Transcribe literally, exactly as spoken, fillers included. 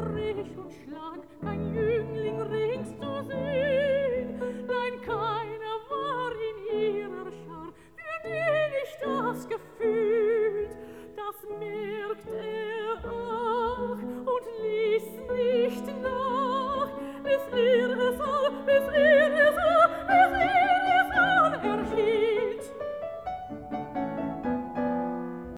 Strich und Schlag, kein Jüngling rings zu sehen. Nein, keiner war in ihrer Schar, für den ich das gefühlt. Das merkt er auch und ließ nicht nach, bis er es all, bis er